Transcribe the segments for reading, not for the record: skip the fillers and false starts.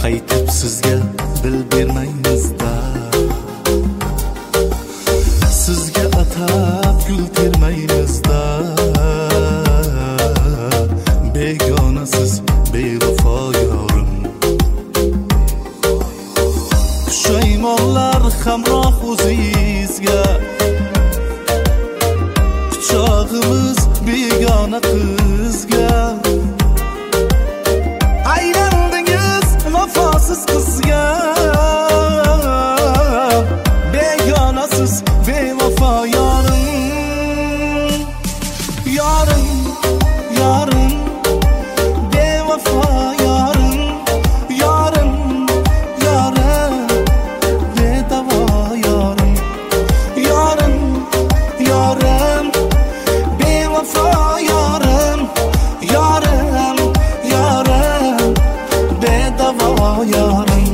qaytib sizga dil bermaymiz-da. Sizga atab gul termaymiz-da. Begonasiz bevafo yorim. Pushaymonlar hamroh o'zingizga. Quchog'imiz begona qizga. Aylandingiz vafosiz qizga. Begonasiz bevafo yorim. Yorim, yorim, bevafo yorim. Yorim, yorim, bedavo yorim. Yorim, yorim, bevafo yorim. Yorim, yorim, bedavo yorim.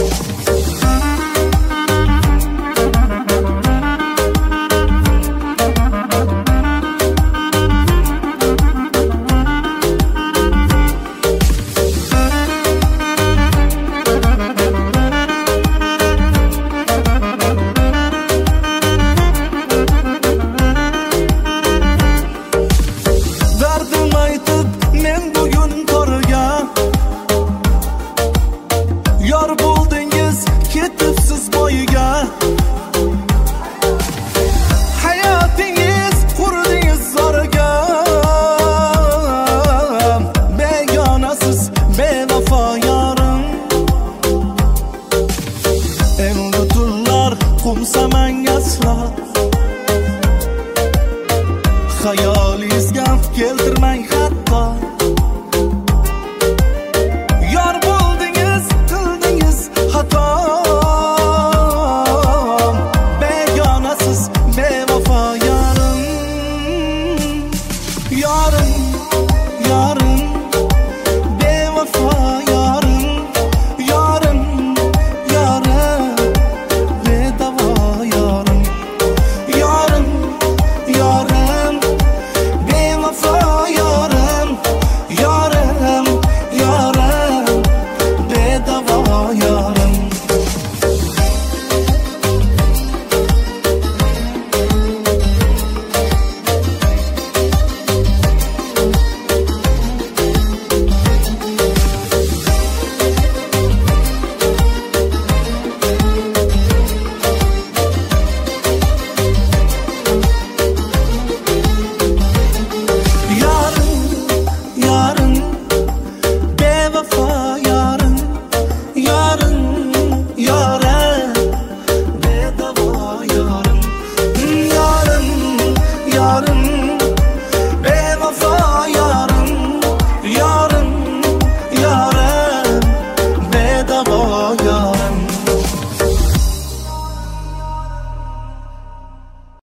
Dardim aytib men bugun torga. Yor bo'ldingiz ketibsiz boyga. Hayotingiz qurdingiz zorga. Begonasiz bevafo yorim. Endi tunlar qumsa manga aslo. Hayot